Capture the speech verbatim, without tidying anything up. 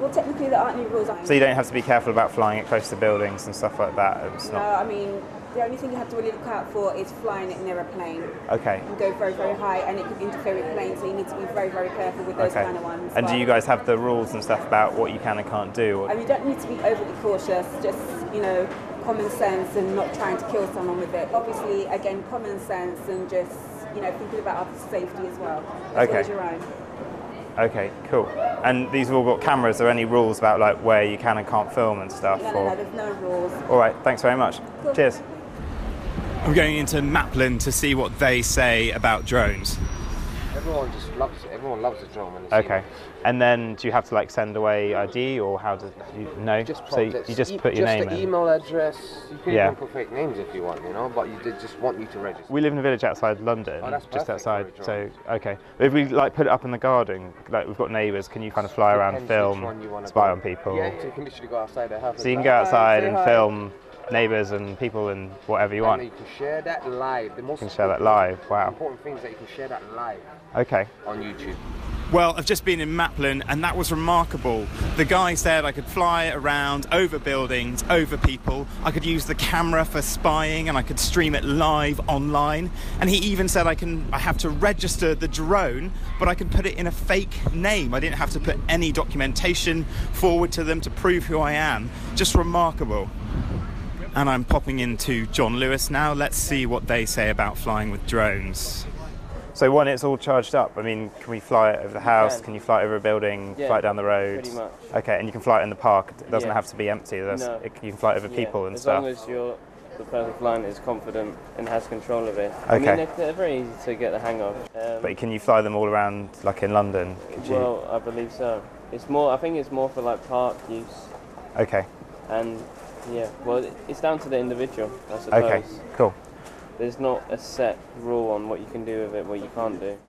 Well, technically there aren't any rules. So you don't have to be careful about flying it close to buildings and stuff like that? It's no, not... I mean, the only thing you have to really look out for is flying it near a plane. Okay. And go very, very high, and it could interfere with planes, so you need to be very, very careful with those okay. kind of ones. And but, do you guys have the rules and stuff about what you can and can't do? And you don't need to be overly cautious, just, you know, common sense and not trying to kill someone with it. Obviously, again, common sense and just, you know, thinking about other safety as well, as okay. well as your own. Okay, cool. And these have all got cameras. Are there any rules about like where you can and can't film and stuff? No, no, or... no, there's no rules. All right, thanks very much. Cool. Cheers. I'm going into Maplin to see what they say about drones. Everyone just loves it. Everyone loves a drone when they see Okay. it. And then do you have to like send away I D or how does you know? Just so you, you just put your just name the in? email address. You can Yeah. even put fake names if you want, you know, but you did just want you to register. We live in a village outside London, Oh, that's just perfect outside. for a So drone. okay, but if we like put it up in the garden, like we've got neighbours, can you kind of fly around, Depends film, which one you wanna spy go. on people? Yeah, so you can literally go outside the house. So you can and go say, outside "Hi, and say hi." film neighbours and people and whatever you And want. you can share that live. The most You can share that important- live. Wow. important thing is that you can share that live Okay. on YouTube. Well, I've just been in Maplin and that was remarkable. The guy said I could fly around over buildings, over people. I could use the camera for spying and I could stream it live online. And he even said I can I have to register the drone, but I can put it in a fake name. I didn't have to put any documentation forward to them to prove who I am. Just remarkable. And I'm popping into John Lewis now. Let's see what they say about flying with drones. So when it's all charged up, I mean, can we fly it over the house? Can. can you fly it over a building, Yeah, fly it down the road? pretty much. Okay, and you can fly it in the park. It doesn't Yeah. have to be empty. There's, No. it, you can fly it over Yeah, people and as stuff. long as you're the person flying is confident and has control of it. Okay. I mean, they're, they're very easy to get the hang of. Um, But can you fly them all around, like in London? Could you? well, I believe so. It's more. I think it's more for like park use, Okay. and yeah. Well, it's down to the individual, I suppose. Okay. Cool. There's not a set rule on what you can do with it, what you can't do.